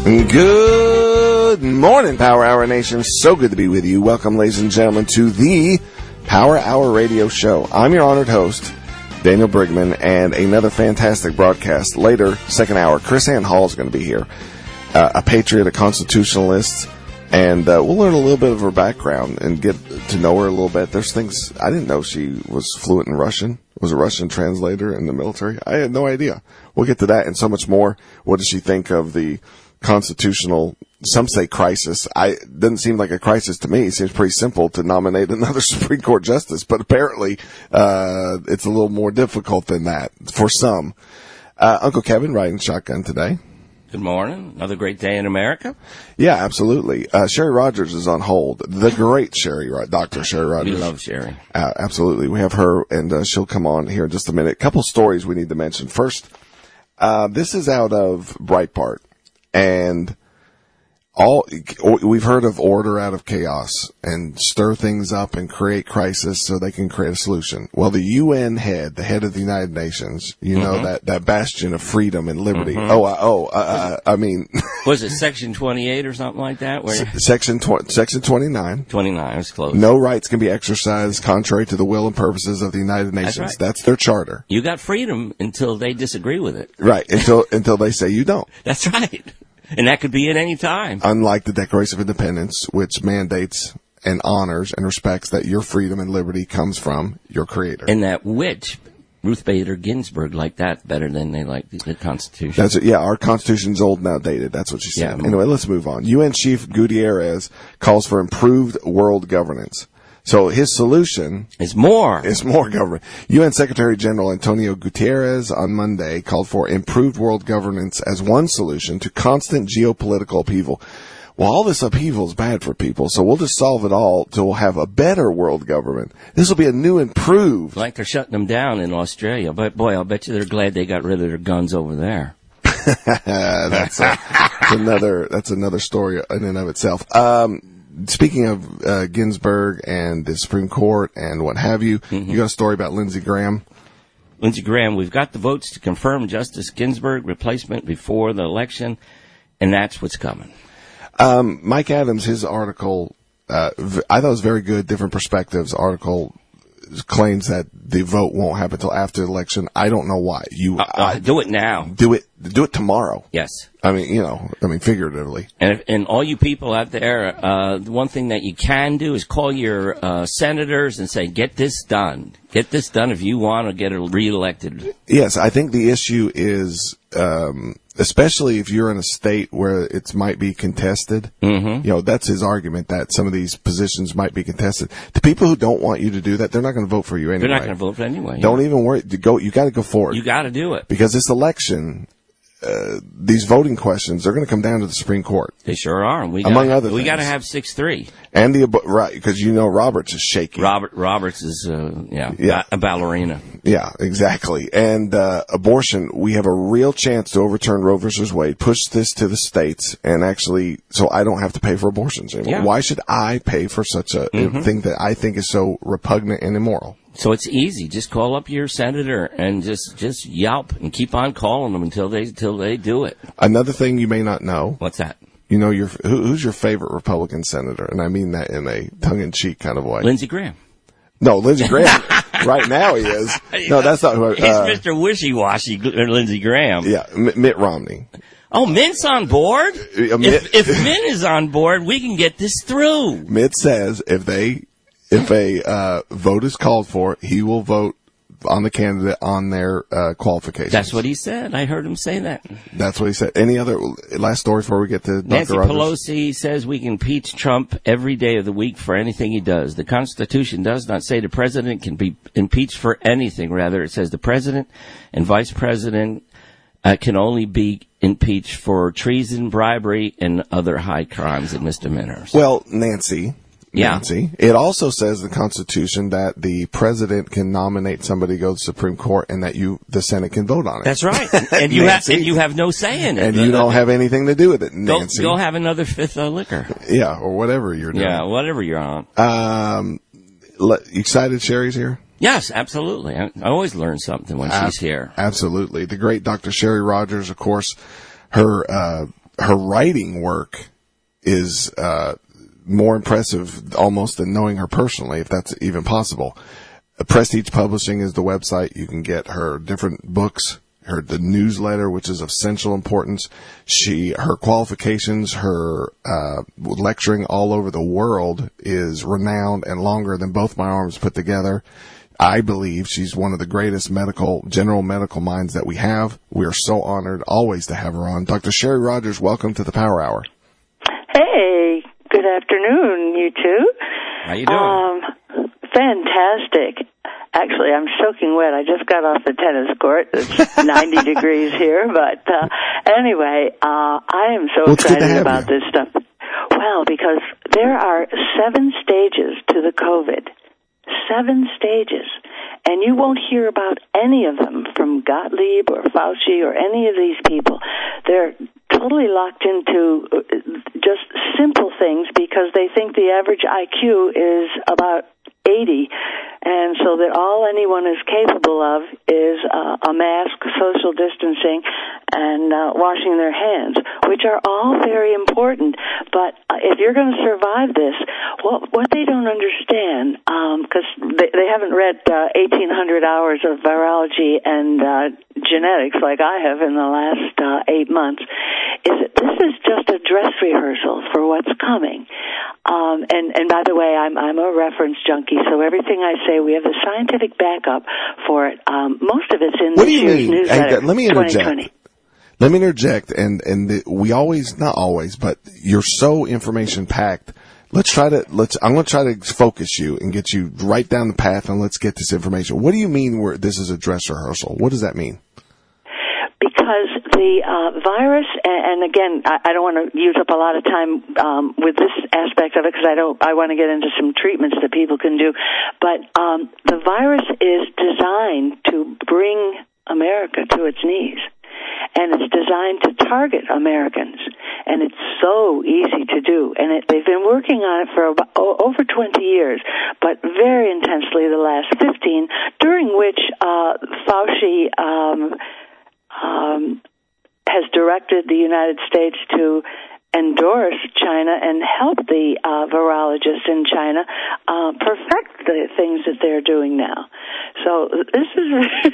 Good morning, Power Hour Nation. So good to be with you. Welcome, ladies and gentlemen, to the Power Hour Radio Show. I'm your honored host, Daniel Brigman, and another fantastic broadcast later, second hour. Chris Ann Hall is going to be here, a patriot, a constitutionalist, and we'll learn a little bit of her background and get to know her a little bit. There's things I didn't know she was fluent in Russian. Was a Russian translator in the military. I had no idea. We'll get to that and so much more. What does she think of the constitutional, some say crisis. It doesn't seem like a crisis to me. It seems pretty simple to nominate another Supreme Court justice, but apparently it's a little more difficult than that for some. Uncle Kevin riding shotgun today. Good morning. Another great day in America. Yeah, absolutely. Sherry Rogers is on hold. The great Dr. Sherry Rogers. We love Sherry. Absolutely. We have her, and she'll come on here in just a minute. A couple stories we need to mention. First, this is out of Breitbart, and we've heard of order out of chaos and stir things up and create crisis so they can create a solution. Well, the UN head, the head of the United Nations, know, that bastion of freedom and liberty. I mean, was it Section 28 or something like that? Section 29. 29, was close. No rights can be exercised contrary to the will and purposes of the United Nations. That's right. That's their charter. You got freedom until they disagree with it. Right. Until they say you don't. That's right. And that could be at any time. Unlike the Declaration of Independence, which mandates and honors and respects that your freedom and liberty comes from your creator. And that Ruth Bader Ginsburg liked that better than they liked the Constitution. That's it. Yeah, our Constitution's old and outdated. That's what she said. Yeah. Anyway, let's move on. UN Chief Gutierrez calls for improved world governance. So his solution is more government. UN Secretary General Antonio Guterres on Monday called for improved world governance as one solution to constant geopolitical upheaval. Well, all this upheaval is bad for people, so we'll just solve it all till we'll have a better world government. This will be a new improved. Like they're shutting them down in Australia. But boy, I'll bet you they're glad they got rid of their guns over there. That's another story in and of itself. Speaking of Ginsburg and the Supreme Court and what have you, you got a story about Lindsey Graham? Lindsey Graham, we've got the votes to confirm Justice Ginsburg replacement before the election, and that's what's coming. Mike Adams, his article, I thought it was very good, different perspectives article, claims that the vote won't happen until after the election. I don't know why. Do it now. Do it tomorrow. Yes. I mean, figuratively. And all you people out there, the one thing that you can do is call your senators and say, get this done. Get this done if you want to get reelected. Yes, I think the issue is, especially if you're in a state where it might be contested. That's his argument, that some of these positions might be contested. The people who don't want you to do that, they're not going to vote for you anyway. They're not going to vote for anyway. Don't even worry. You got to go forward. You got to do it. Because this election, these voting questions, they're going to come down to the Supreme Court. They sure are. Among other things. We got to have 6-3. And right, because Roberts is shaking. Roberts is, a ballerina. Yeah, exactly. And abortion, we have a real chance to overturn Roe versus Wade, push this to the states, and actually, so I don't have to pay for abortions anymore. Yeah. Why should I pay for such a thing that I think is so repugnant and immoral? So it's easy. Just call up your senator and just yelp and keep on calling them until they do it. Another thing you may not know. What's that? Who's your favorite Republican senator? And I mean that in a tongue-in-cheek kind of way. Lindsey Graham. No, Lindsey Graham. Right now he is. No, that's not who. He's Mr. Wishy-washy, Lindsey Graham. Yeah, Mitt Romney. Oh, Mitt's on board? If Mitt is on board, we can get this through. Mitt says if a vote is called for, he will vote on the candidate on their qualifications. That's what he said. I heard him say that. That's what he said. Any other last story before we get to Nancy Dr. Rogers? Pelosi says we can impeach Trump every day of the week for anything he does. The Constitution does not say the president can be impeached for anything. Rather, it says the president and vice president can only be impeached for treason, bribery, and other high crimes and misdemeanors. Well, Nancy, Yeah. It also says in the Constitution that the president can nominate somebody to go to the Supreme Court and that the Senate can vote on it. That's right. And you have no say in it. And you don't have anything to do with it, Nancy. Go have another fifth of liquor. Yeah, or whatever you're doing. Yeah, whatever you're on. Excited Sherry's here? Yes, absolutely. I always learn something when she's here. Absolutely. The great Dr. Sherry Rogers, of course, her her writing work is more impressive almost than knowing her personally, if that's even possible. Prestige Publishing is the website. You can get her different books, the newsletter, which is of essential importance. Her qualifications, her lecturing all over the world is renowned and longer than both my arms put together. I believe she's one of the greatest general medical minds that we have. We are so honored always to have her on. Dr. Sherry Rogers, welcome to the Power Hour. Hey, good afternoon, you two. How you doing? Fantastic. Actually, I'm soaking wet. I just got off the tennis court. It's 90 degrees here, but anyway, I am so excited about this stuff. Well, because there are 7 stages to the COVID. 7 stages. And you won't hear about any of them from Gottlieb or Fauci or any of these people. They're totally locked into just simple things because they think the average IQ is about 80, and so that all anyone is capable of is a mask, social distancing, and washing their hands, which are all very important. But if you're going to survive this, what they don't understand, because they haven't read 1,800 hours of virology and genetics like I have in the last 8 months, is that this is just a dress rehearsal for what's coming. And by the way, I'm a reference junkie, so everything I say, we have the scientific backup for it. Most of it's in this year's newsletter. Let me interject. Let me interject, we always, not always, but you're so information packed. I'm going to try to focus you and get you right down the path, and let's get this information. What do you mean this is a dress rehearsal? What does that mean? Because the virus, and again, I don't want to use up a lot of time with this aspect of it because I want to get into some treatments that people can do. But the virus is designed to bring America to its knees. And it's designed to target Americans, and it's so easy to do. And they've been working on it for over 20 years, but very intensely the last 15, during which Fauci has directed the United States to endorse China and help the virologists in China perfect the things that they're doing now. So this is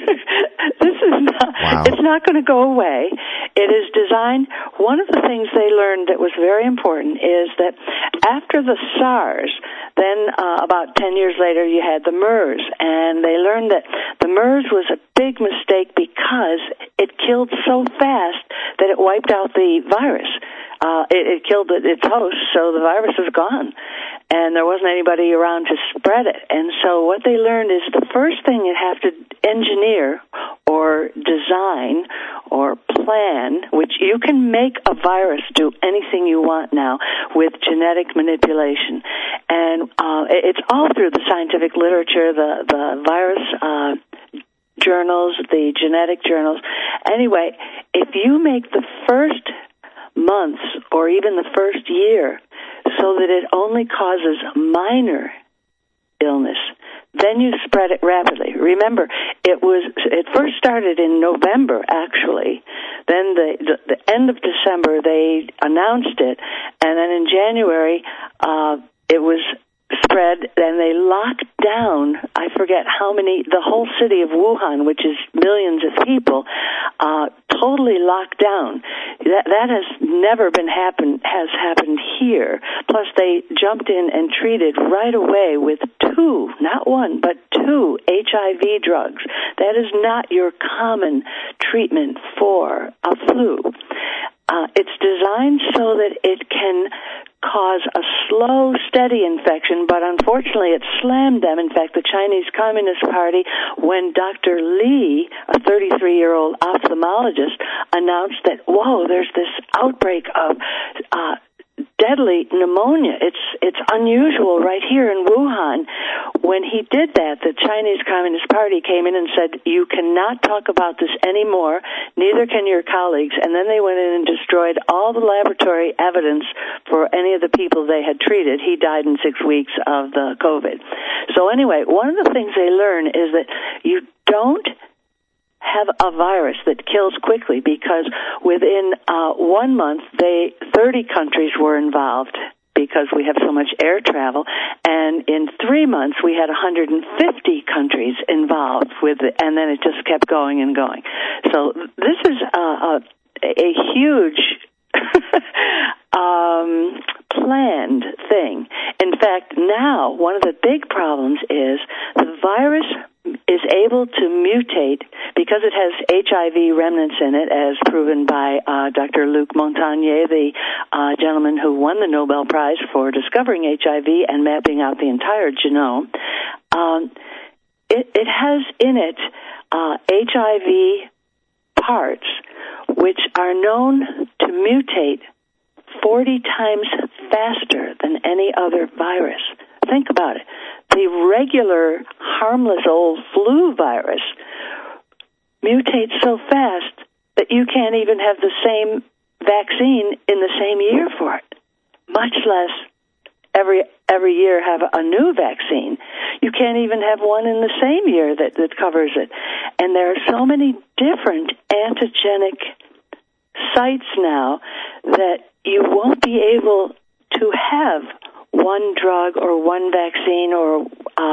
not, wow. It's not going to go away. It is designed. One of the things they learned that was very important is that after the SARS, then about 10 years later you had the MERS, and they learned that the MERS was a big mistake because it killed so fast that it wiped out the virus. It killed its host, so the virus is gone. And there wasn't anybody around to spread it. And so what they learned is the first thing you have to engineer or design or plan, which you can make a virus do anything you want now with genetic manipulation. And it's all through the scientific literature, the virus journals, the genetic journals. Anyway, if you make the first months or even the first year so that it only causes minor illness, then you spread it rapidly. Remember, it first started in November, actually. Then the end of December they announced it, and then in January it was spread, and they locked down, I forget how many, the whole city of Wuhan, which is millions of people, totally locked down. That has never has happened here. Plus they jumped in and treated right away with 2, not 1, but 2 HIV drugs. That is not your common treatment for a flu. It's designed so that it can cause a slow, steady infection, but unfortunately it slammed them. In fact, the Chinese Communist Party, when Dr. Li, a 33-year-old ophthalmologist, announced that, whoa, there's this outbreak of deadly pneumonia. It's unusual right here in Wuhan. When he did that, the Chinese Communist Party came in and said, you cannot talk about this anymore, neither can your colleagues. And then they went in and destroyed all the laboratory evidence for any of the people they had treated. He died in 6 weeks of the COVID. So anyway, one of the things they learn is that you don't have a virus that kills quickly, because within 1 month, 30 countries were involved because we have so much air travel, and in 3 months we had 150 countries involved with it, and then it just kept going and going. So this is a huge planned thing. In fact, now one of the big problems is the virus is able to mutate because it has HIV remnants in it, as proven by Dr. Luc Montagnier, the gentleman who won the Nobel Prize for discovering HIV and mapping out the entire genome. It has in it HIV parts which are known to mutate 40 times faster than any other virus. Think about it. The regular, harmless old flu virus mutates so fast that you can't even have the same vaccine in the same year for it, much less every year have a new vaccine. You can't even have one in the same year that covers it. And there are so many different antigenic sites now that you won't be able to have one drug or one vaccine or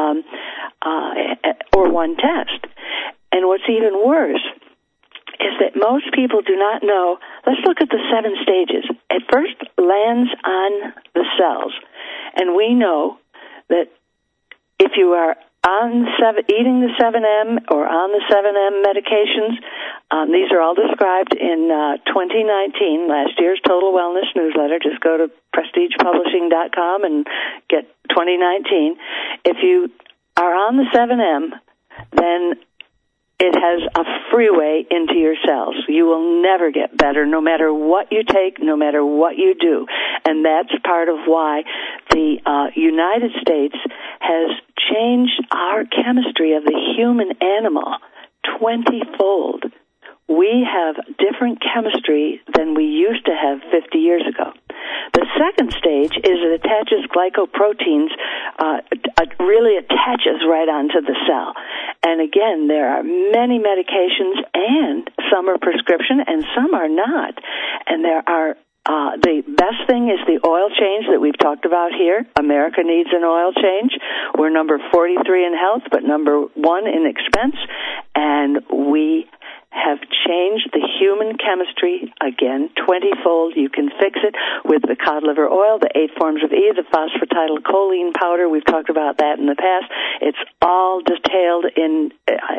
one test. And what's even worse is that most people do not know. Let's look at the 7 stages. It first lands on the cells, and we know that if you are eating the 7M or on the 7M medications, these are all described in 2019, last year's Total Wellness newsletter. Just go to prestigepublishing.com and get 2019. If you are on the 7M, then it has a freeway into your cells. You will never get better, no matter what you take, no matter what you do. And that's part of why the United States has changed our chemistry of the human animal 20-fold. We have different chemistry than we used to have 50 years ago. The second stage is it attaches glycoproteins, really attaches right onto the cell. And again, there are many medications, and some are prescription and some are not. And there are the best thing is the oil change that we've talked about here. America needs an oil change. We're number 43 in health, but number 1 in expense. And we have changed the human chemistry, again, 20-fold. You can fix it with the cod liver oil, the 8 forms of E, the phosphatidylcholine powder. We've talked about that in the past. It's all detailed in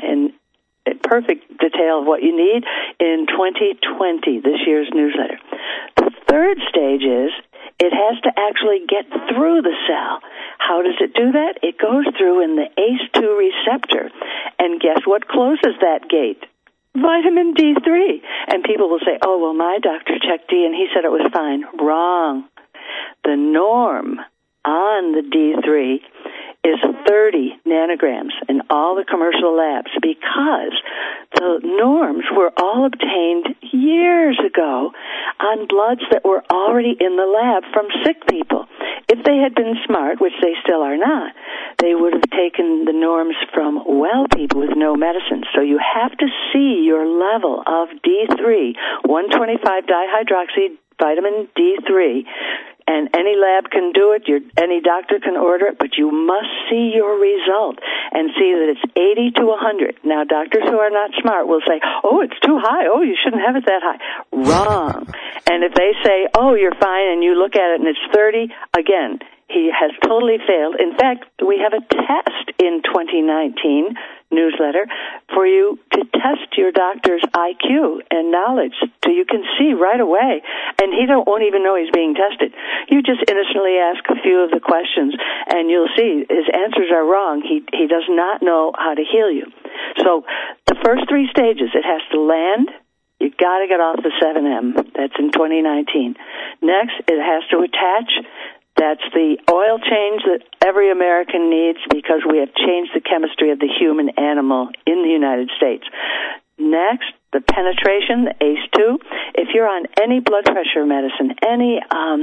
perfect detail of what you need in 2020, this year's newsletter. The third stage is it has to actually get through the cell. How does it do that? It goes through in the ACE2 receptor. And guess what closes that gate? Vitamin D3. And people will say, oh, well, my doctor checked D and he said it was fine. Wrong. The norm on the D3 is 30 nanograms in all the commercial labs, because the norms were all obtained years ago on bloods that were already in the lab from sick people. If they had been smart, which they still are not, they would have taken the norms from well people with no medicine. So you have to see your level of D3, 125 dihydroxy vitamin D3, and any lab can do it, any doctor can order it, but you must see your result and see that it's 80 to 100. Now, doctors who are not smart will say, oh, it's too high. Oh, you shouldn't have it that high. Wrong. And if they say, oh, you're fine, and you look at it and it's 30, again, he has totally failed. In fact, we have a test in 2019 newsletter for you to test your doctor's IQ and knowledge so you can see right away. And he won't even know he's being tested. You just innocently ask a few of the questions and you'll see his answers are wrong. He does not know how to heal you. So the first 3 stages, it has to land. You got to get off the 7M. That's in 2019. Next, it has to attach. That's the oil change that every American needs, because we have changed the chemistry of the human animal in the United States. Next, the penetration, the ACE2. If you're on any blood pressure medicine, any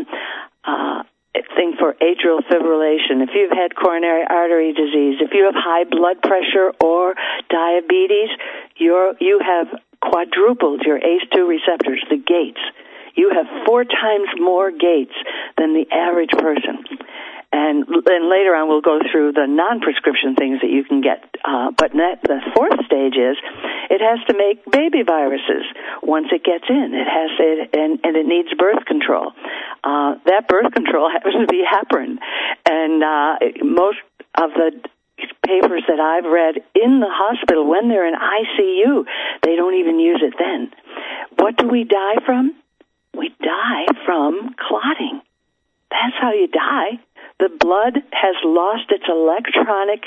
thing for atrial fibrillation, if you've had coronary artery disease, if you have high blood pressure or diabetes, you have quadrupled your ACE2 receptors, the gates. You have 4 times more gates than the average person. And then later on we'll go through the non-prescription things that you can get. But the 4th stage is it has to make baby viruses once it gets in. And it needs birth control. That birth control happens to be heparin. And most of the papers that I've read in the hospital, when they're in ICU, they don't even use it then. What do we die from? We die from clotting. That's how you die. The blood has lost its electronic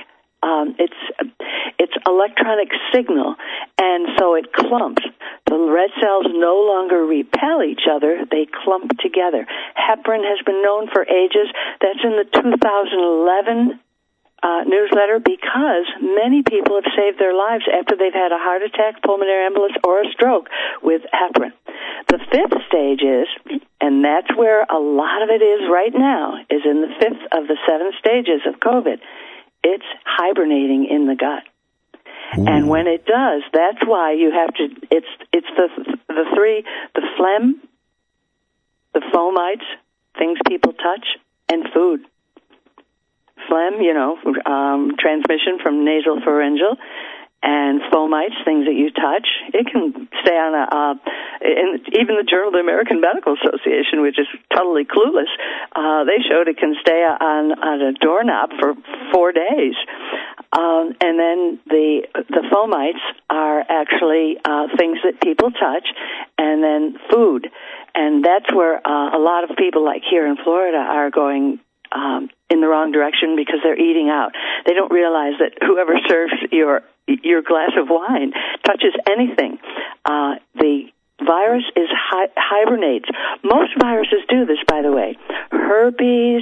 signal, and so it clumps. The red cells no longer repel each other; they clump together. Heparin has been known for ages. That's in the 2011 newsletter, because many people have saved their lives after they've had a heart attack, pulmonary embolus, or a stroke with heparin. The 5th stage is, and that's where a lot of it is right now, is in the 5th of the 7 stages of COVID. It's hibernating in the gut. Ooh. And when it does, that's why you have to, it's the 3, the phlegm, the fomites, things people touch, and food. Phlegm, transmission from nasal pharyngeal, and fomites, things that you touch. It can stay on even the Journal of the American Medical Association, which is totally clueless, they showed it can stay on a doorknob for 4 days. And then the fomites are actually things that people touch, and then food. And that's where a lot of people, like here in Florida, are going in the wrong direction because they're eating out. They don't realize that whoever serves your glass of wine touches anything. The virus hibernates. Most viruses do this, by the way. Herpes,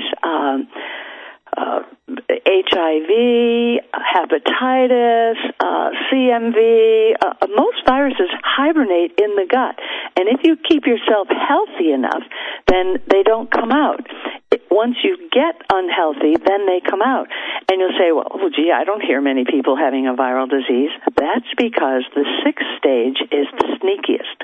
HIV, hepatitis, CMV, most viruses hibernate in the gut. And if you keep yourself healthy enough, then they don't come out. Once you get unhealthy, then they come out. And you'll say, well, gee, I don't hear many people having a viral disease. That's because the 6th stage is the sneakiest.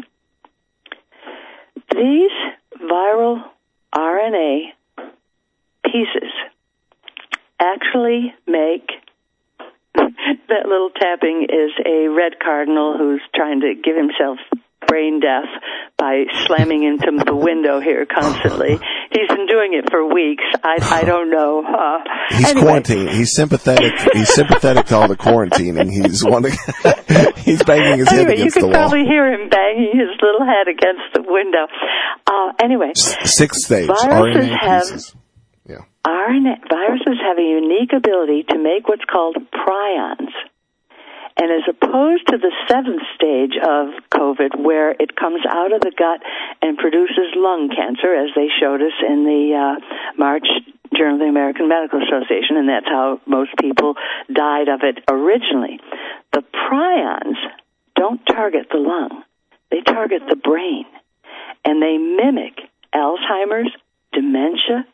These viral RNA pieces actually make, that little tapping is a red cardinal who's trying to give himself brain death by slamming into the window here constantly. He's been doing it for weeks. I don't know. He's quarantined. He's sympathetic. He's sympathetic to all the quarantining. He's he's banging his head against the wall. You could probably hear him banging his little head against the window. Anyway, 6th stage. Viruses viruses have a unique ability to make what's called prions. And as opposed to the 7th stage of COVID, where it comes out of the gut and produces lung cancer, as they showed us in the March Journal of the American Medical Association, and that's how most people died of it originally. The prions don't target the lung. They target the brain. And they mimic Alzheimer's, dementia,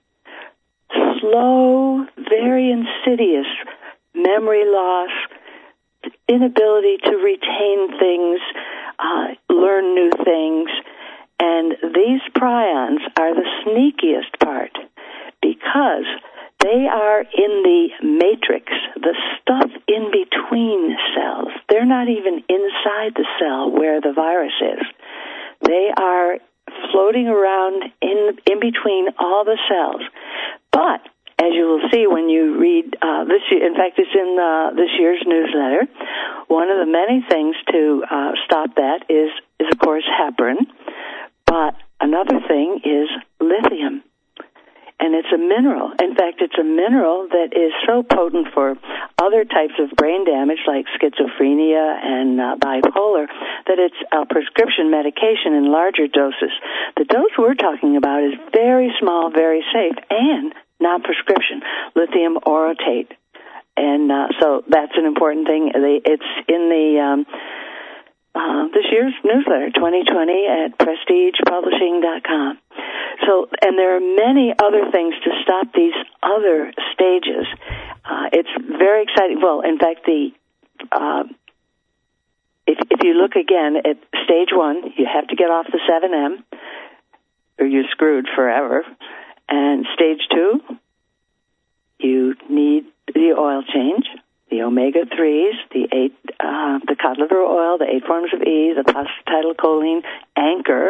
slow, very insidious memory loss, inability to retain things, learn new things. And these prions are the sneakiest part because they are in the matrix, the stuff in between cells. They're not even inside the cell where the virus is. They are floating around in between all the cells. But as you will see when you read this year, in fact, it's in this year's newsletter, one of the many things to stop that is of course heparin, but another thing is lithium. And it's a mineral. In fact, it's a mineral that is so potent for other types of brain damage like schizophrenia and bipolar that it's a prescription medication in larger doses. The dose we're talking about is very small, very safe, and non-prescription, lithium orotate. And so that's an important thing. It's in the this year's newsletter, 2020, at prestigepublishing.com. So, and there are many other things to stop these other stages. It's very exciting. Well, in fact, the if you look again at stage 1, you have to get off the 7M, or you're screwed forever. And stage 2, you need the oil change, the omega-3s, the cod liver oil, the 8 forms of E, the phosphatidylcholine anchor,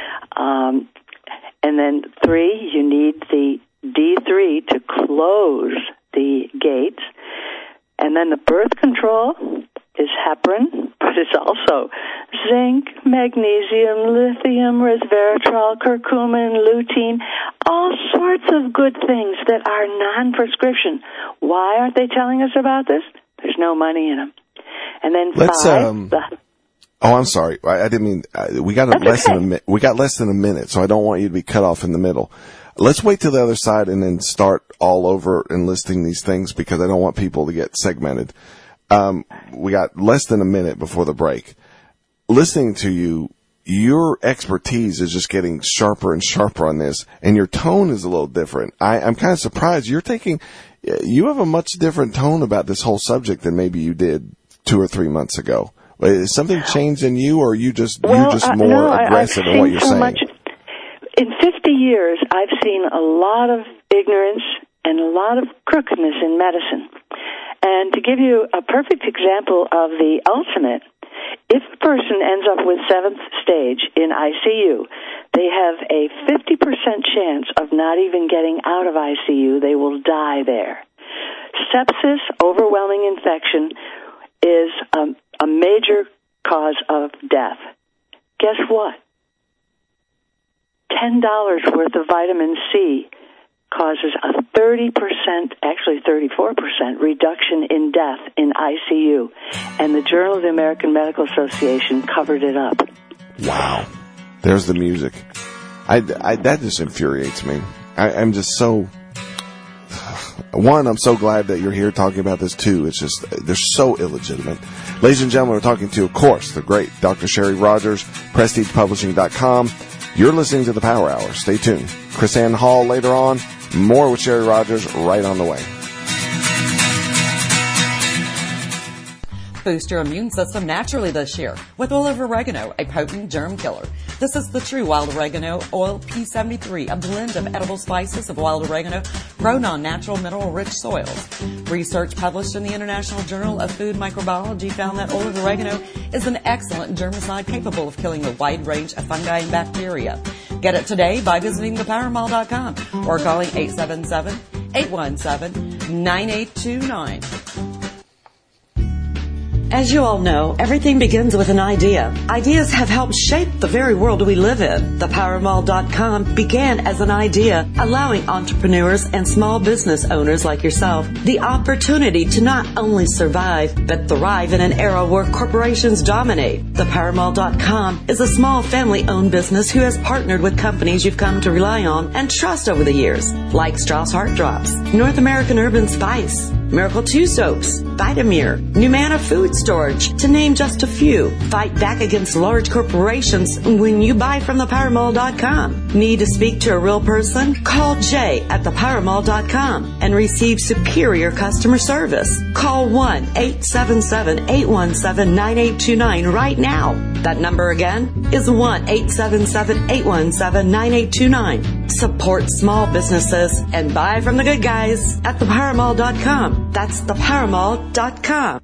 and then 3, you need the D3 to close the gates, and then the birth control is heparin, but it's also zinc, magnesium, lithium, resveratrol, curcumin, lutein, all sorts of good things that are non-prescription. Why aren't they telling us about this? There's no money in them. And then Oh, I'm sorry. I didn't mean. We got less than a minute, so I don't want you to be cut off in the middle. Let's wait till the other side and then start all over and listing these things, because I don't want people to get segmented. We got less than a minute before the break. Listening to you, your expertise is just getting sharper and sharper on this, and your tone is a little different. I'm kind of surprised. You have a much different tone about this whole subject than maybe you did 2 or 3 months ago. Is something changed in you, or are you just more aggressive in what you're saying? Much. In 50 years, I've seen a lot of ignorance and a lot of crookedness in medicine. And to give you a perfect example of the ultimate, if a person ends up with 7th stage in ICU, they have a 50% chance of not even getting out of ICU. They will die there. Sepsis, overwhelming infection, is a major cause of death. Guess what? $10 worth of vitamin C causes a 30%, actually 34% reduction in death in ICU. And the Journal of the American Medical Association covered it up. Wow. There's the music. That just infuriates me. I'm just so... One, I'm so glad that you're here talking about this, too. It's just, they're so illegitimate. Ladies and gentlemen, we're talking to, of course, the great Dr. Sherry Rogers, PrestigePublishing.com. You're listening to the Power Hour. Stay tuned. Chris Ann Hall later on. More with Sherry Rogers right on the way. Boost your immune system naturally this year with oil of oregano, a potent germ killer. This is the true wild oregano oil P73, a blend of edible spices of wild oregano grown on natural mineral-rich soils. Research published in the International Journal of Food Microbiology found that oil of oregano is an excellent germicide capable of killing a wide range of fungi and bacteria. Get it today by visiting thepowermall.com or calling 877-817-9829. As you all know, everything begins with an idea. Ideas have helped shape the very world we live in. ThePowerMall.com began as an idea, allowing entrepreneurs and small business owners like yourself the opportunity to not only survive, but thrive in an era where corporations dominate. ThePowerMall.com is a small family-owned business who has partnered with companies you've come to rely on and trust over the years, like Strauss Heart Drops, North American Urban Spice, Miracle 2 Soaps, Vitamir, Numana Food Storage, to name just a few. Fight back against large corporations when you buy from thepowermall.com. Need to speak to a real person? Call Jay at thepowermall.com and receive superior customer service. Call 1-877-817-9829 right now. That number again is 1-877-817-9829. Support small businesses and buy from the good guys at thepowermall.com. That's thepowermall.com.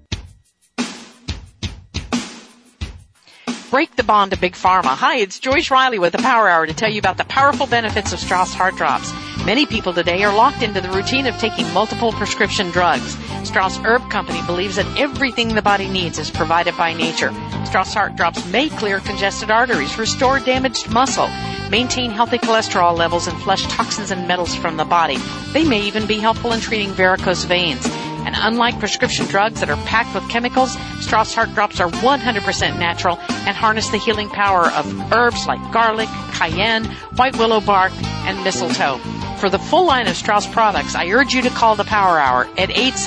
Break the bond to Big Pharma. Hi, it's Joyce Riley with the Power Hour to tell you about the powerful benefits of Strauss Heart Drops. Many people today are locked into the routine of taking multiple prescription drugs. Strauss Herb Company believes that everything the body needs is provided by nature. Strauss Heart Drops may clear congested arteries, restore damaged muscle, maintain healthy cholesterol levels, and flush toxins and metals from the body. They may even be helpful in treating varicose veins. And unlike prescription drugs that are packed with chemicals, Strauss Heart Drops are 100% natural and harness the healing power of herbs like garlic, cayenne, white willow bark, and mistletoe. For the full line of Strauss products, I urge you to call the Power Hour at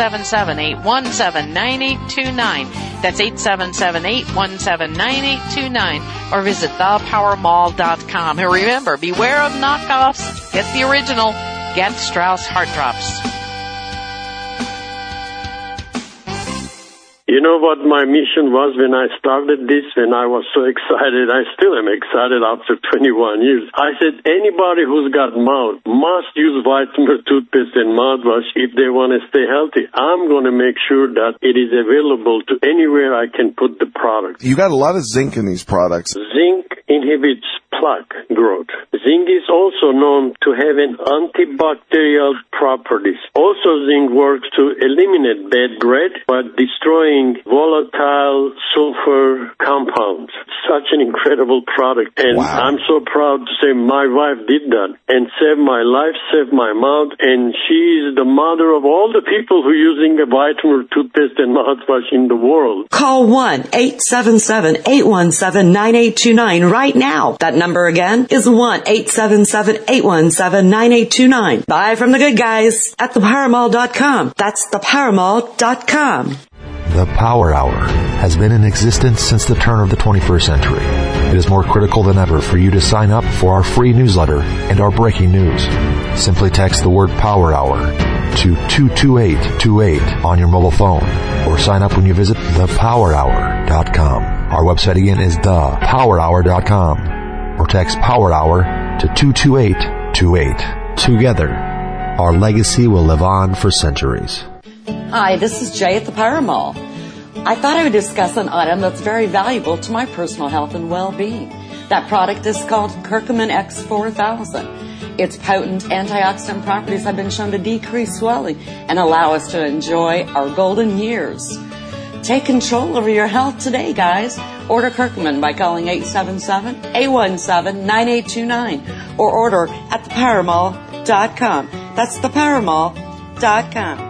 877-817-9829. That's 877-817-9829. Or visit thepowermall.com. And remember, beware of knockoffs. Get the original. Get Strauss Heart Drops. You know what my mission was when I started this, when I was so excited? I still am excited after 21 years. I said anybody who's got mouth must use vitamin toothpaste and mouthwash if they want to stay healthy. I'm going to make sure that it is available to anywhere I can put the product. You got a lot of zinc in these products. Zinc inhibits plaque growth. Zinc is also known to have an antibacterial properties. Also, zinc works to eliminate bad breath by destroying volatile sulfur compounds. Such an incredible product. And wow. I'm so proud to say my wife did that and saved my life, saved my mouth, and she is the mother of all the people who are using the vitamin toothpaste and mouthwash in the world. Call 1-877-817-9829 right now. That number again is 1-877-817-9829. Buy from the good guys at thepowermall.com. That's thepowermall.com. The Power Hour has been in existence since the turn of the 21st century. It is more critical than ever for you to sign up for our free newsletter and our breaking news. Simply text the word Power Hour to 22828 on your mobile phone or sign up when you visit thepowerhour.com. Our website again is thepowerhour.com or text Power Hour to 22828. Together, our legacy will live on for centuries. Hi, this is Jay at the Power Mall. I thought I would discuss an item that's very valuable to my personal health and well-being. That product is called Curcumin X4000. Its potent antioxidant properties have been shown to decrease swelling and allow us to enjoy our golden years. Take control over your health today, guys. Order Curcumin by calling 877-817-9829 or order at thepowermall.com. That's thepowermall.com.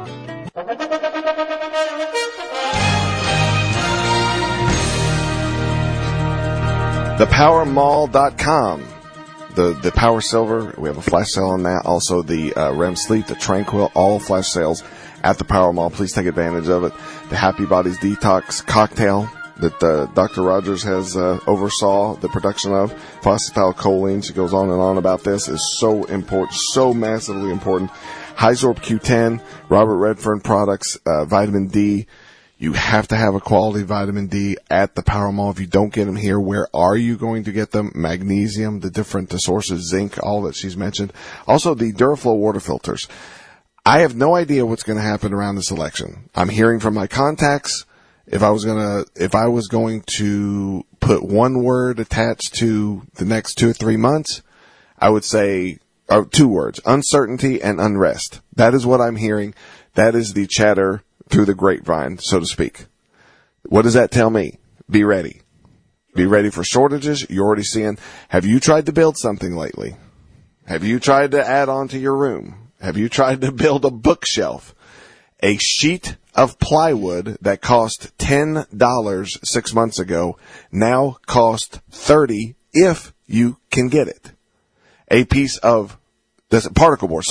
Thepowermall.com. The Power Silver, we have a flash sale on that. Also the REM Sleep, the Tranquil, all flash sales at the Power Mall. Please take advantage of it. The Happy Bodies Detox cocktail that Dr. Rogers has oversaw the production of. Phosphatidylcholine, she goes on and on about this, is so important, so massively important. Hyzorb Q10, Robert Redfern products, vitamin D. You have to have a quality vitamin D at the Power Mall. If you don't get them here, where are you going to get them? Magnesium, the different sources, zinc, all that she's mentioned. Also, the Duraflow water filters. I have no idea what's going to happen around this election. I'm hearing from my contacts. If I was going to put one word attached to the next 2 or 3 months, I would say 2 words: uncertainty and unrest. That is what I'm hearing. That is the chatter through the grapevine, so to speak. What does that tell me? Be ready. Be ready for shortages. You're already seeing. Have you tried to build something lately? Have you tried to add on to your room? Have you tried to build a bookshelf? A sheet of plywood that cost $10 6 months ago now costs $30 if you can get it. A piece of particle board,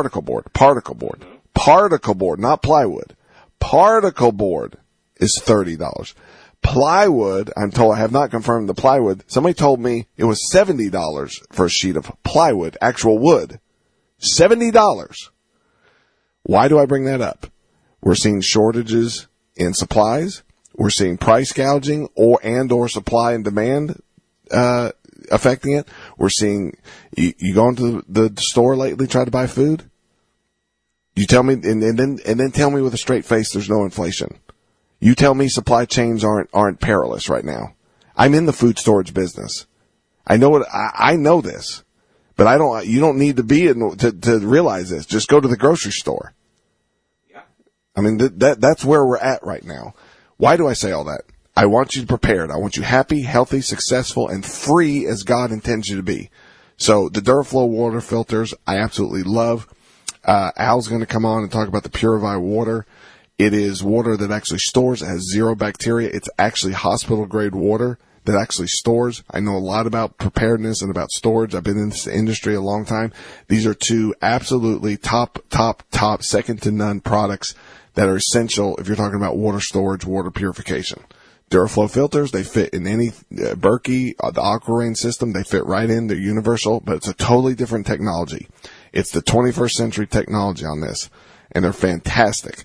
not plywood. Particle board is $30. Plywood, I'm told, I have not confirmed the plywood. Somebody told me it was $70 for a sheet of plywood, actual wood. $70. Why do I bring that up? We're seeing shortages in supplies. We're seeing price gouging or supply and demand affecting it. We're seeing you go into the store lately, try to buy food. You tell me, and then tell me with a straight face there's no inflation. You tell me supply chains aren't perilous right now. I'm in the food storage business. I know I know this, but you don't need to be to realize this. Just go to the grocery store. Yeah. I mean, that's where we're at right now. Why do I say all that? I want you prepared. I want you happy, healthy, successful, and free as God intends you to be. So the Duraflow water filters, I absolutely love. Al's going to come on and talk about the Purify water. It is water that actually stores. It has 0 bacteria. It's actually hospital-grade water that actually stores. I know a lot about preparedness and about storage. I've been in this industry a long time. These are 2 absolutely top, second-to-none products that are essential if you're talking about water storage, water purification. Duraflow filters, they fit in any Berkey, the AquaRain system. They fit right in. They're universal, but it's a totally different technology. It's the 21st century technology on this, and they're fantastic.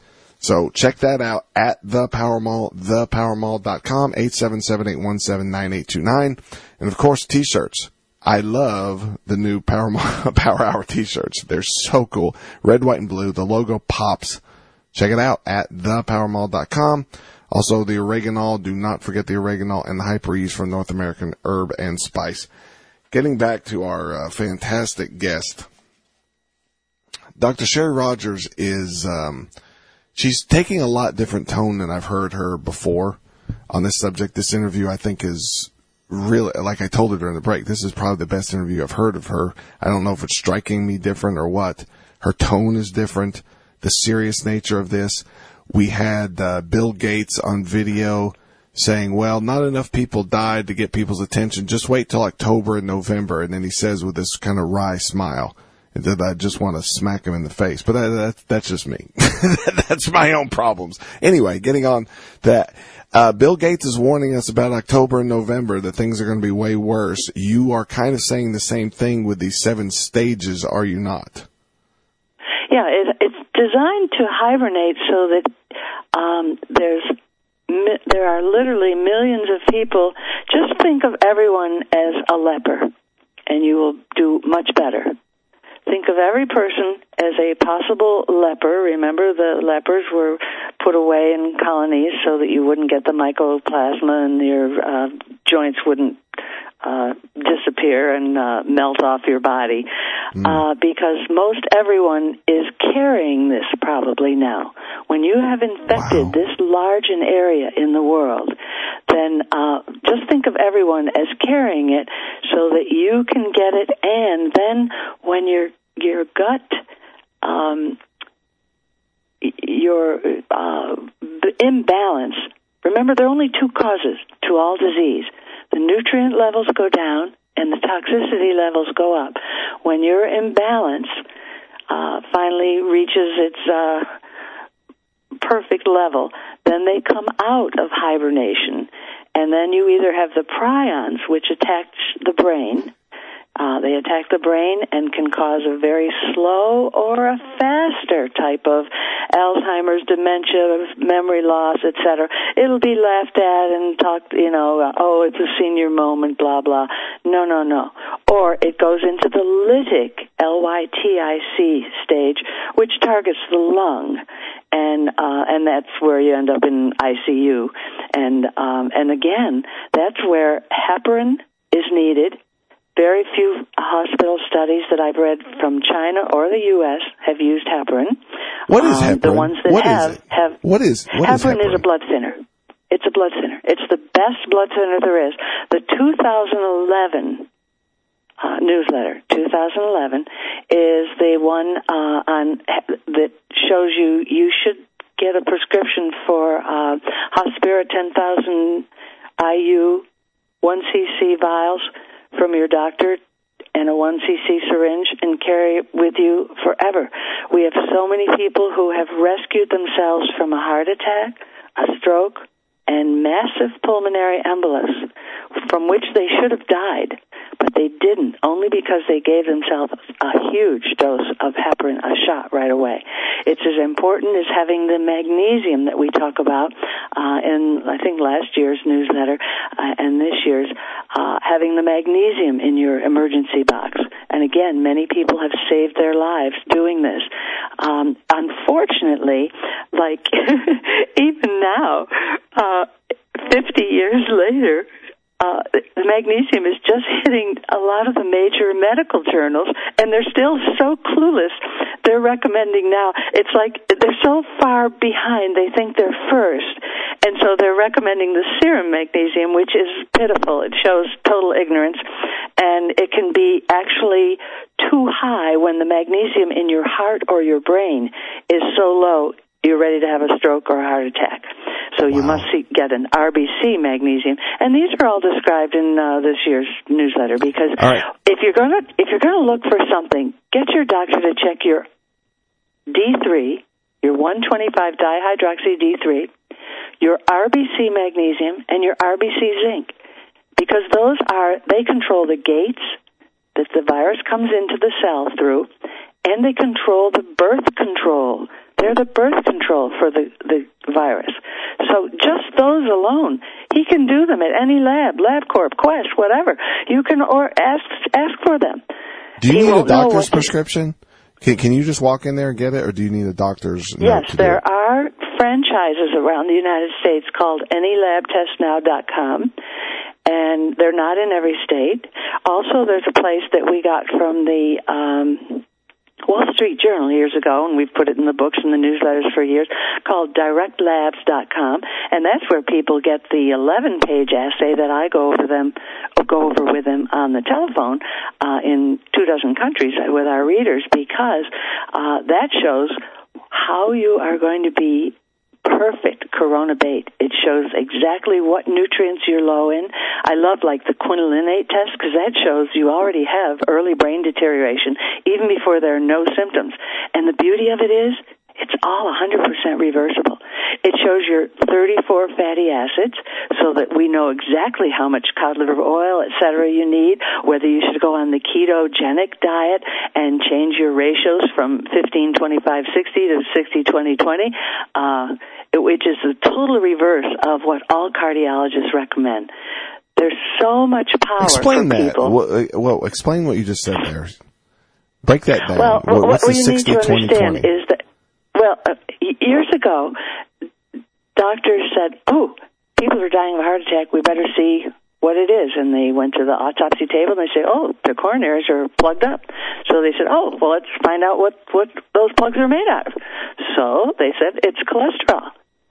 So check that out at the Power Mall, thepowermall.com, 877-817-9829. And of course, t-shirts. I love the new Power Hour t-shirts. They're so cool. Red, white, and blue. The logo pops. Check it out at thepowermall.com. Also, the oregano. Do not forget the oregano and the Hyper-Ease from North American Herb and Spice. Getting back to our fantastic guest, Dr. Sherry Rogers is, she's taking a lot different tone than I've heard her before on this subject. This interview, I think, is really, like I told her during the break, this is probably the best interview I've heard of her. I don't know if it's striking me different or what. Her tone is different. The serious nature of this. We had Bill Gates on video saying, well, not enough people died to get people's attention. Just wait till October and November. And then he says with this kind of wry smile that I just want to smack him in the face. But that's just me. That's my own problems. Anyway, getting on that. Bill Gates is warning us about October and November that things are going to be way worse. You are kind of saying the same thing with these 7 stages, are you not? Yeah, it's designed to hibernate so that there are literally millions of people. Just think of everyone as a leper, and you will do much better. Think of every person as a possible leper. Remember, the lepers were put away in colonies so that you wouldn't get the mycoplasma and your joints wouldn't disappear and melt off your body. Because most everyone is carrying this probably now. When you have infected this large an area in the world, then just think of everyone as carrying it so that you can get it, and then when your gut, your imbalance, remember there are only 2 causes to all disease. The nutrient levels go down and the toxicity levels go up. When your imbalance finally reaches its perfect level, then they come out of hibernation. And then you either have the prions, which attack the brain. They attack the brain and can cause a very slow or a faster type of Alzheimer's, dementia, memory loss, etc. It'll be laughed at and talked, oh, it's a senior moment, blah, blah. No. Or it goes into the lytic, L-Y-T-I-C stage, which targets the lung. And that's where you end up in ICU. And again, that's where heparin is needed. Very few hospital studies that I've read from China or the U.S. have used heparin. What is heparin? The ones that What is heparin? Is a blood thinner. It's a blood thinner. It's the best blood thinner there is. The 2011 newsletter, 2011, is the one that shows you should get a prescription for Hospira 10,000 IU 1cc vials from your doctor and a 1cc syringe and carry it with you forever. We have so many people who have rescued themselves from a heart attack, a stroke, and massive pulmonary embolus from which they should have died, but they didn't, only because they gave themselves a huge dose of heparin, a shot right away. It's as important as having the magnesium that we talk about in, I think, last year's newsletter and this year's, having the magnesium in your emergency box. And again, many people have saved their lives doing this. Unfortunately, like even now, 50 years later, the magnesium is just hitting a lot of the major medical journals, and they're still so clueless. They're recommending now, it's like they're so far behind, they think they're first, and so they're recommending the serum magnesium, which is pitiful. It shows total ignorance, and it can be actually too high when the magnesium in your heart or your brain is so low you're ready to have a stroke or a heart attack. So you must get an RBC magnesium, and these are all described in this year's newsletter. Because if you're going to look for something, get your doctor to check your D3, your 125 dihydroxy D3, your RBC magnesium, and your RBC zinc, because they control the gates that the virus comes into the cell through, and they control the birth control They're the birth control for the virus. So just those alone, he can do them at any lab, LabCorp, Quest, whatever. You can or ask for them. Do you need a doctor's prescription? Can you just walk in there and get it, or do you need a doctor's note? Yes, there are franchises around the United States called AnyLabTestNow.com, and they're not in every state. Also, there's a place that we got from the Wall Street Journal years ago, and we've put it in the books and the newsletters for years, called DirectLabs.com, and that's where people get the 11-page assay that I go over with them on the telephone in 24 countries with our readers, because that shows how you are going to be perfect corona bait. It shows exactly what nutrients you're low in. I love like the quinolinate test, because that shows you already have early brain deterioration even before there are no symptoms. And the beauty of it is it's all 100% reversible. It shows your 34 fatty acids so that we know exactly how much cod liver oil, et cetera, you need, whether you should go on the ketogenic diet and change your ratios from 15-25-60 to 60-20-20, which is the total reverse of what all cardiologists recommend. There's so much power Explain for that. people. Well, explain what you just said there. Break that down. Well, what's what the you need to understand 60-20-20? is that, years ago, doctors said, people are dying of a heart attack, we better see what it is. And they went to the autopsy table and they say, their coronaries are plugged up. So they said, let's find out what those plugs are made out of. So they said, it's cholesterol.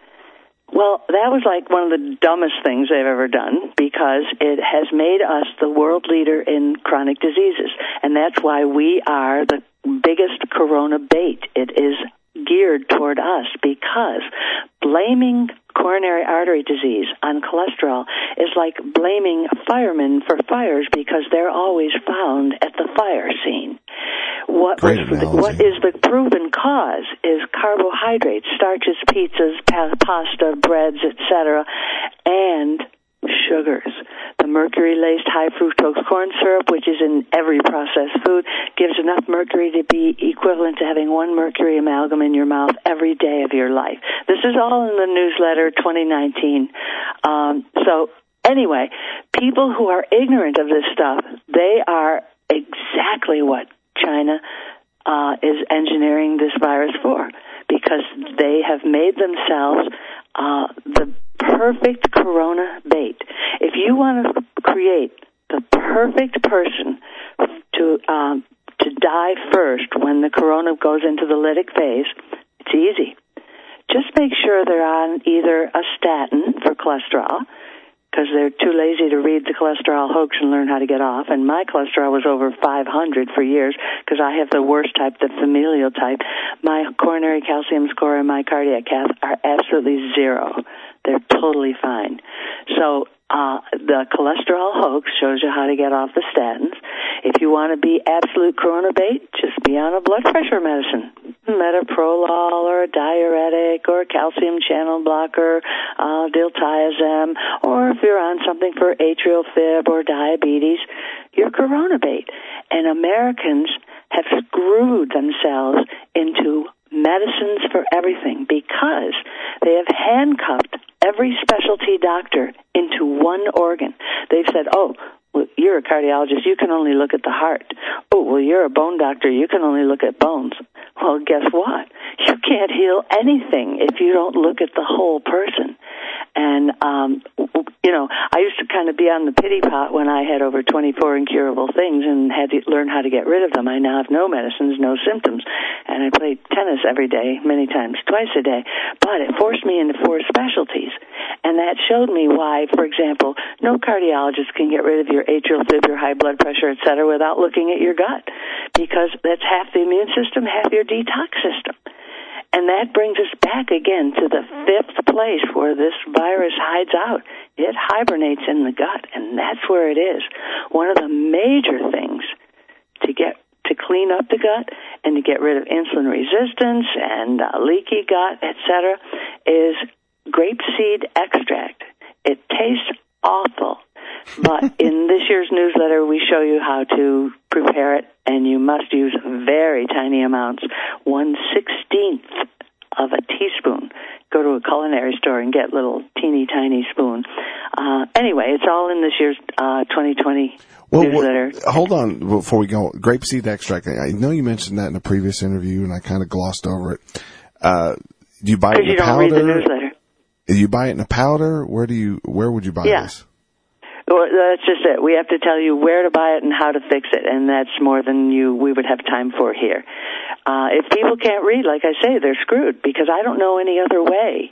Well, that was like one of the dumbest things they've ever done, because it has made us the world leader in chronic diseases. And that's why we are the biggest corona bait. It is geared toward us, because blaming coronary artery disease on cholesterol is like blaming firemen for fires, because they're always found at the fire scene. What is the proven cause is carbohydrates, starches, pizzas, pasta, breads, etc., and sugars. The mercury-laced high fructose corn syrup, which is in every processed food, gives enough mercury to be equivalent to having 1 mercury amalgam in your mouth every day of your life. This is all in the newsletter 2019. So anyway, people who are ignorant of this stuff, they are exactly what China is engineering this virus for, because they have made themselves the perfect corona bait. If you want to create the perfect person to die first when the corona goes into the lytic phase, it's easy. Just make sure they're on either a statin for cholesterol, because they're too lazy to read the cholesterol hoax and learn how to get off. And my cholesterol was over 500 for years, because I have the worst type, the familial type. My coronary calcium score and my cardiac cath are absolutely 0. They're totally fine. So the cholesterol hoax shows you how to get off the statins. If you want to be absolute corona bait, just be on a blood pressure medicine, metoprolol or a diuretic or a calcium channel blocker, diltiazem, or if you're on something for atrial fib or diabetes, you're corona bait. And Americans have screwed themselves into medicines for everything, because they have handcuffed every specialty doctor into one organ. They've said, well, you're a cardiologist, you can only look at the heart. Well, you're a bone doctor, you can only look at bones. Well, guess what? You can't heal anything if you don't look at the whole person. And, I used to kind of be on the pity pot when I had over 24 incurable things and had to learn how to get rid of them. I now have no medicines, no symptoms, and I play tennis every day, many times, twice a day. But it forced me into 4 specialties, and that showed me why, for example, no cardiologist can get rid of your atrial fib, your high blood pressure, et cetera, without looking at your gut, because that's half the immune system, half your detox system. And that brings us back again to the 5th place where this virus hides out. It hibernates in the gut, and that's where it is. One of the major things to clean up the gut and to get rid of insulin resistance and leaky gut, etc., is grapeseed extract. It tastes awful, but in this year's newsletter, we show you how to prepare it, and you must use very tiny amounts, 1/16 of a teaspoon. Go to a culinary store and get little teeny tiny spoon. Anyway, it's all in this year's 2020 newsletter. Hold on before we go. Grapeseed extract. I know you mentioned that in a previous interview, and I kind of glossed over it. Do you buy it in a powder? Because you don't read the newsletter. Do you buy it in a powder? Where would you buy this? Well, that's just it. We have to tell you where to buy it and how to fix it, and that's more than we would have time for here. If people can't read, like I say, they're screwed, because I don't know any other way.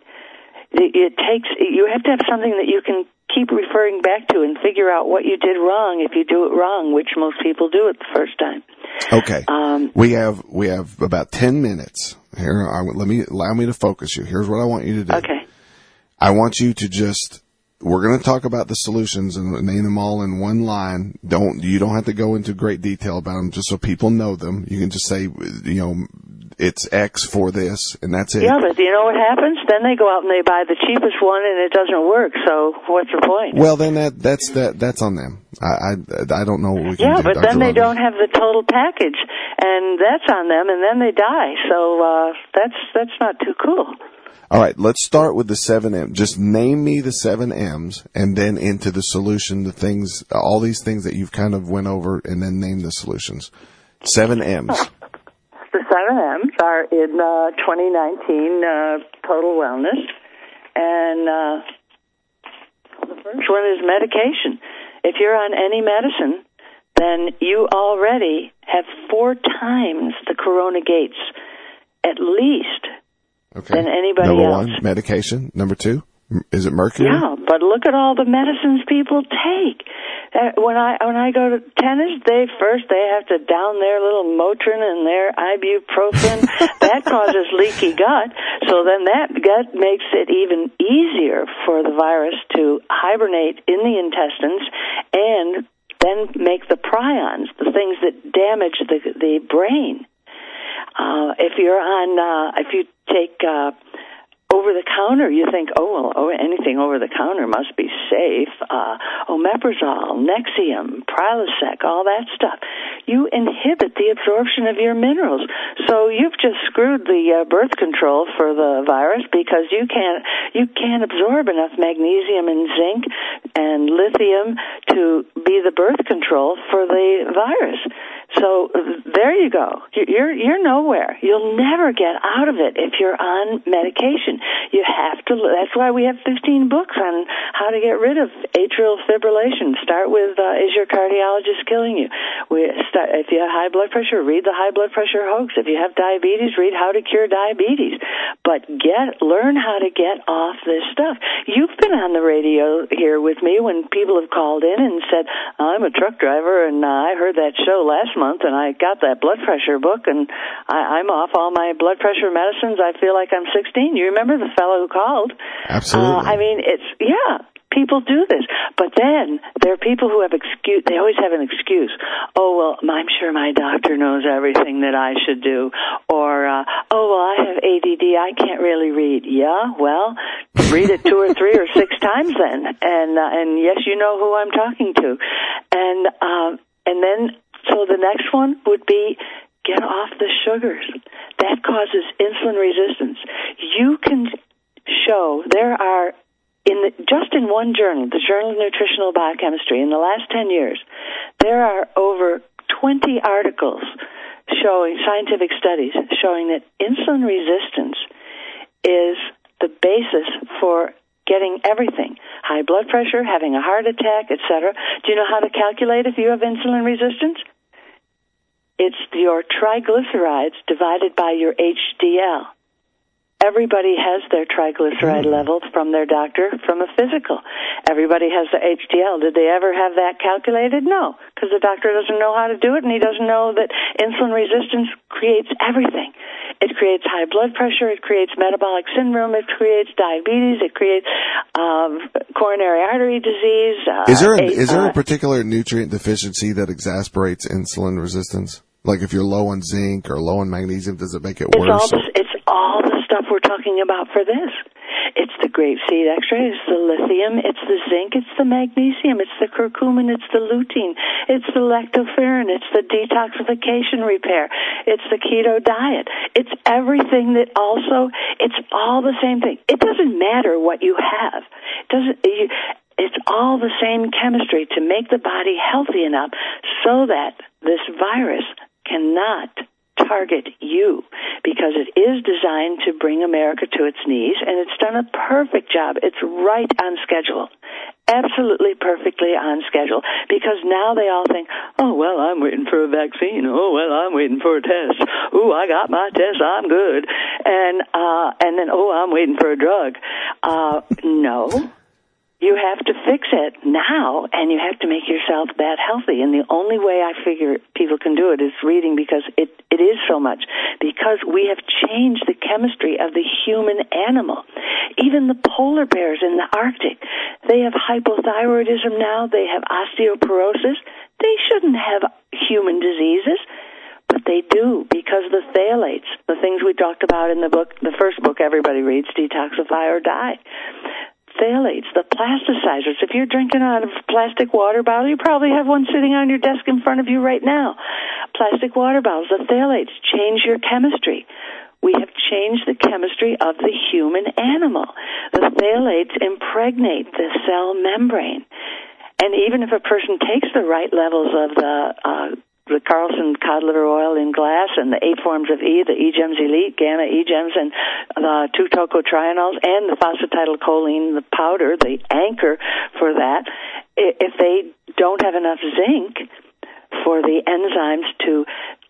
You have to have something that you can keep referring back to and figure out what you did wrong if you do it wrong, which most people do it the first time. Okay. We have about 10 minutes here. Allow me to focus you. Here's what I want you to do. Okay. I want you to we're going to talk about the solutions and name them all in one line. You don't have to go into great detail about them, just so people know them. You can just say, it's X for this, and that's it. Yeah, but you know what happens? Then they go out and they buy the cheapest one, and it doesn't work. So what's the point? Well, then that's on them. I don't know what we can do. Yeah, but Dr. then they Lovey. don't have the total package, and that's on them, and then they die. So that's not too cool. All right, let's start with the 7 M's. Just name me the 7 M's, and then into the solution, the things, all these things that you've kind of went over, and then name the solutions. 7 M's. The 7 M's are in 2019 Total Wellness, and the first one is medication. If you're on any medicine, then you already have 4 times the corona gates, at least. Okay. Than anybody Number else. 1, medication. Number 2, is it mercury? Yeah, but look at all the medicines people take. When I go to tennis, they have to down their little Motrin and their ibuprofen. That causes leaky gut. So then that gut makes it even easier for the virus to hibernate in the intestines and then make the prions, the things that damage the brain. If you take over the counter, you think, anything over the counter must be safe. Omeprazole, Nexium, Prilosec, all that stuff. You inhibit the absorption of your minerals. So you've just screwed the birth control for the virus, because you can't absorb enough magnesium and zinc and lithium to be the birth control for the virus. So there you go. You're nowhere. You'll never get out of it if you're on medication. You have to. That's why we have 15 books on how to get rid of atrial fibrillation. Start with Is Your Cardiologist Killing You? If you have high blood pressure, read the high blood pressure hoax. If you have diabetes, read How to Cure Diabetes. But learn how to get off this stuff. You've been on the radio here with me when people have called in and said, I'm a truck driver and I heard that show last month and I got that blood pressure book and I'm off all my blood pressure medicines. I feel like I'm 16. You remember the fellow who called? Absolutely. People do this. But then there are people who have they always have an excuse. Oh, well, I'm sure my doctor knows everything that I should do. Or, I have ADD, I can't really read. Yeah, well, read it 2 or 3 or 6 times then. And yes, you know who I'm talking to. And then, so the next one would be get off the sugars. That causes insulin resistance. You can show there are, just in one journal, the Journal of Nutritional Biochemistry, in the last 10 years, there are over 20 articles scientific studies showing that insulin resistance is the basis for getting everything. High blood pressure, having a heart attack, etc. Do you know how to calculate if you have insulin resistance? It's your triglycerides divided by your HDL. Everybody has their triglyceride levels from their doctor from a physical. Everybody has the HDL. Did they ever have that calculated? No, because the doctor doesn't know how to do it, and he doesn't know that insulin resistance creates everything. It creates high blood pressure. It creates metabolic syndrome. It creates diabetes. It creates coronary artery disease. Is there a particular nutrient deficiency that exasperates insulin resistance? Like if you're low on zinc or low on magnesium, does it make it worse? It's all the stuff we're talking about for this. It's the grapeseed extract, it's the lithium, it's the zinc, it's the magnesium, it's the curcumin, it's the lutein, it's the lactoferrin, it's the detoxification repair, it's the keto diet. It's everything that also, it's all the same thing. It doesn't matter what you have. It's all the same chemistry to make the body healthy enough so that this virus cannot target you, because it is designed to bring America to its knees, and it's done a perfect job. It's right on schedule. Absolutely perfectly on schedule, because now they all think, oh, well, I'm waiting for a vaccine. Oh, well, I'm waiting for a test. Oh, I got my test. I'm good. And then, oh, I'm waiting for a drug. No. You have to fix it now, and you have to make yourself that healthy. And the only way I figure people can do it is reading, because it is so much. Because we have changed the chemistry of the human animal. Even the polar bears in the Arctic, they have hypothyroidism now. They have osteoporosis. They shouldn't have human diseases, but they do, because the phthalates, the things we talked about in the book, the first book everybody reads, Detoxify or Die. Phthalates, the plasticizers. If you're drinking out of a plastic water bottle, you probably have one sitting on your desk in front of you right now. Plastic water bottles, the phthalates change your chemistry. We have changed the chemistry of the human animal. The phthalates impregnate the cell membrane. And even if a person takes the right levels of the Carlson cod liver oil in glass and the 8 forms of E, the E-Gems Elite, Gamma E-Gems, and the 2-tocotrienols, and the phosphatidylcholine, the powder, the anchor for that, if they don't have enough zinc for the enzymes to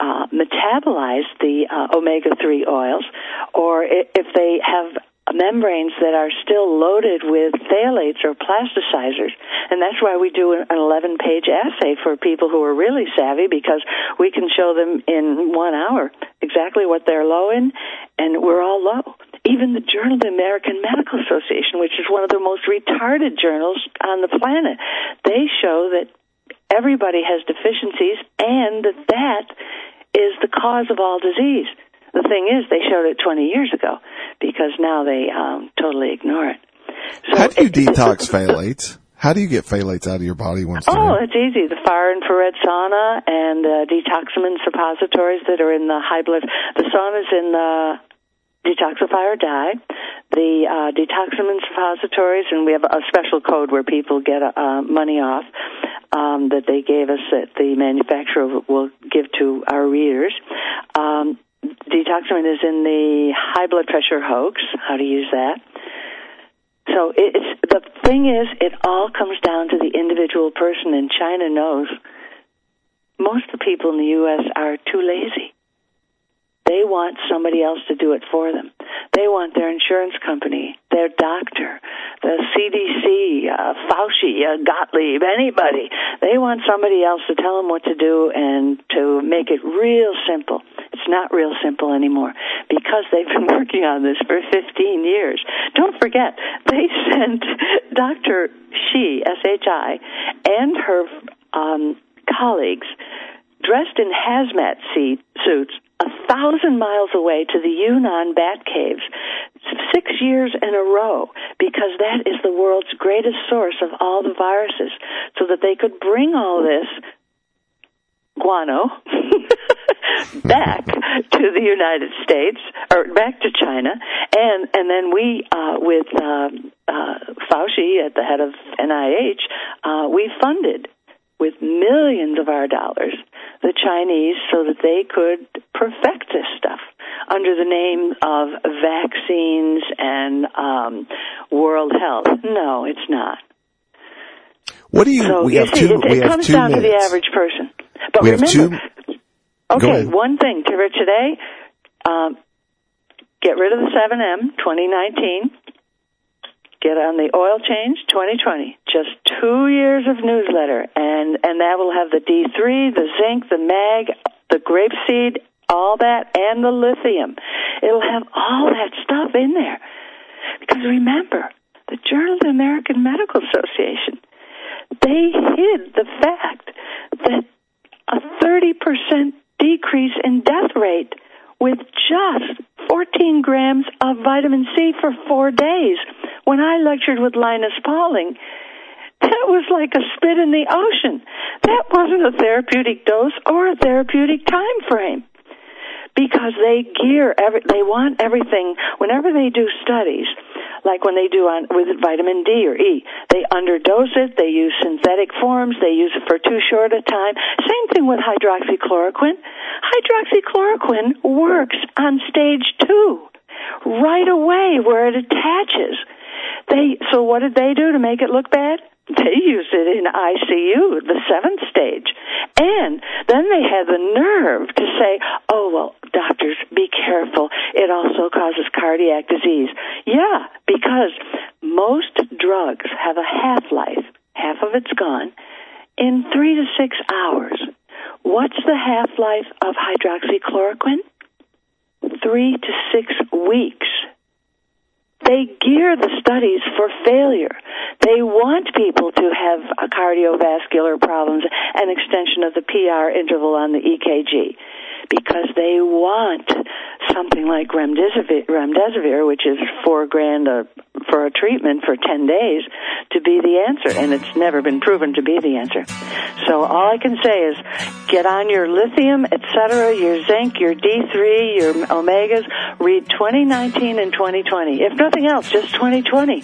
metabolize the omega-3 oils, or if they have membranes that are still loaded with phthalates or plasticizers. And that's why we do an 11-page assay for people who are really savvy, because we can show them in 1 hour exactly what they're low in, and we're all low. Even the Journal of the American Medical Association, which is one of the most retarded journals on the planet, they show that everybody has deficiencies and that is the cause of all disease. The thing is, they showed it 20 years ago, because now they totally ignore it. So how do you detox phthalates? How do you get phthalates out of your body once a day? Oh, it's easy. The far-infrared sauna and detoxamin suppositories that are in the high blood. The sauna's in the Detoxify or Die. The detoxamin suppositories, and we have a special code where people get money off that they gave us that the manufacturer will give to our readers. Detoxamin is in the high blood pressure hoax, how to use that. So the thing is, it all comes down to the individual person, and China knows most of the people in the U.S. are too lazy. They want somebody else to do it for them. They want their insurance company, their doctor, the CDC, Fauci, Gottlieb, anybody. They want somebody else to tell them what to do and to make it real simple. It's not real simple anymore, because they've been working on this for 15 years. Don't forget, they sent Dr. Shi, S-H-I, and her colleagues dressed in hazmat suits 1,000 miles away to the Yunnan bat caves 6 years in a row, because that is the world's greatest source of all the viruses, so that they could bring all this guano back to the United States, or back to China, and then we, with Fauci at the head of NIH, we funded with millions of our dollars the Chinese so that they could perfect this stuff under the name of vaccines and World Health. No, it's not. What do you? So we you have see, two. it comes down to the average person. But we remember, have two. okay, one thing to today: get rid of the 7M 2019. Get on the Oil Change 2020. Just 2 years of newsletter, and that will have the D3, the zinc, the mag, the grapeseed, all that, and the lithium. It'll have all that stuff in there. Because remember, the Journal of the American Medical Association, they hid the fact that a 30% decrease in death rate with just 14 grams of vitamin C for 4 days When I lectured with Linus Pauling, that was like a spit in the ocean. That wasn't a therapeutic dose or a therapeutic time frame. Because they want everything, whenever they do studies, like when they do with vitamin D or E, they underdose it, they use synthetic forms, they use it for too short a time. Same thing with hydroxychloroquine. Hydroxychloroquine works on stage 2, right away where it attaches. So what did they do to make it look bad? They used it in ICU, the 7th stage. And then they had the nerve to say, oh, well, doctors, be careful. It also causes cardiac disease. Yeah, because most drugs have a half-life, half of it's gone, in 3 to 6 hours. What's the half-life of hydroxychloroquine? 3 to 6 weeks. They gear the studies for failure. They want people to have cardiovascular problems and extension of the PR interval on the EKG because they want something like remdesivir, which is $4,000 for a treatment for 10 days, to be the answer, and it's never been proven to be the answer. So all I can say is get on your lithium, etc., your zinc, your D3, your omegas. Read 2019 and 2020. If nothing else, just 2020.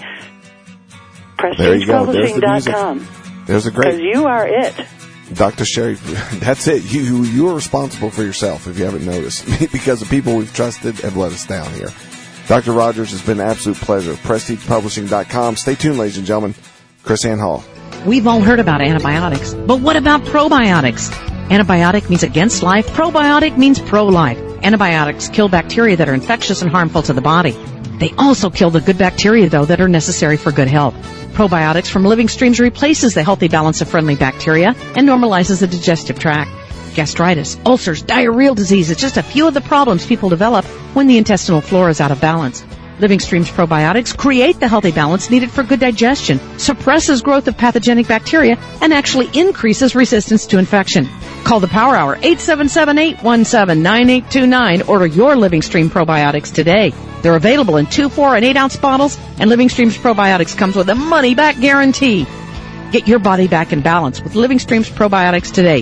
PrestigePublishing.com. There's a great... Because you are it. Dr. Sherry, that's it. You are responsible for yourself, if you haven't noticed, because the people we've trusted have let us down here. Dr. Rogers, has been an absolute pleasure. PrestigePublishing.com. Stay tuned, ladies and gentlemen. Chris Ann Hall. We've all heard about antibiotics, but what about probiotics? Antibiotic means against life. Probiotic means pro-life. Antibiotics kill bacteria that are infectious and harmful to the body. They also kill the good bacteria, though, that are necessary for good health. Probiotics from Living Streams replaces the healthy balance of friendly bacteria and normalizes the digestive tract. Gastritis, ulcers, diarrheal diseases, just a few of the problems people develop when the intestinal flora is out of balance. Living Streams probiotics create the healthy balance needed for good digestion, suppresses growth of pathogenic bacteria, and actually increases resistance to infection. Call the Power Hour, 877-817-9829. Order your Living Stream probiotics today. They're available in 2, 4, and 8-ounce bottles, and Living Streams probiotics comes with a money-back guarantee. Get your body back in balance with Living Streams probiotics today.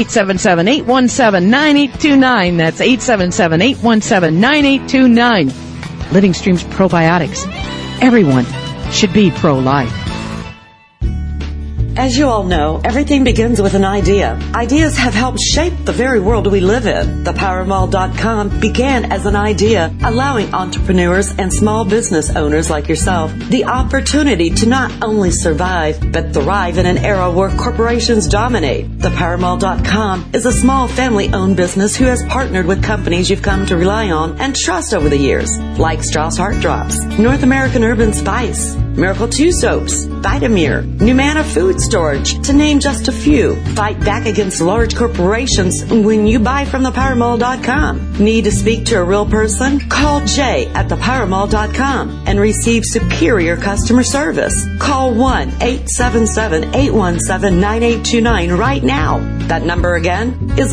877-817-9829. That's 877-817-9829. Living Streams probiotics. Everyone should be pro-life. As you all know, everything begins with an idea. Ideas have helped shape the very world we live in. ThePowerMall.com began as an idea, allowing entrepreneurs and small business owners like yourself the opportunity to not only survive, but thrive in an era where corporations dominate. ThePowerMall.com is a small family-owned business who has partnered with companies you've come to rely on and trust over the years, like Strauss Heart Drops, North American Urban Spice, Miracle 2 Soaps, Vitamir, Numana Food Storage, to name just a few. Fight back against large corporations when you buy from ThePowerMall.com. Need to speak to a real person? Call Jay at ThePowerMall.com and receive superior customer service. Call 1-877-817-9829 right now. That number again is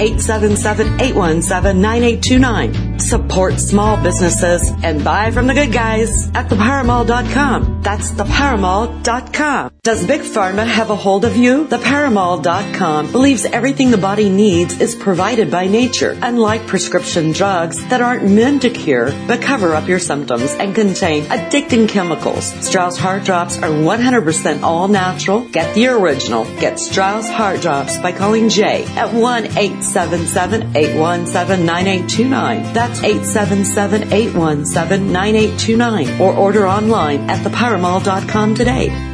1-877-817-9829. Support small businesses and buy from the good guys at ThePowerMall.com. That's ThePowerMall.com. Does Big Pharma have a hold of you? ThePowerMall.com believes everything the body needs is provided by nature, unlike prescription drugs that aren't meant to cure but cover up your symptoms and contain addicting chemicals. Strauss Heart Drops are 100% all natural. Get the original. Get Strauss Heart Drops by calling Jay at 1-877-817-9829. That's 877-817-9829. Or order online at ThePowerMall.com today.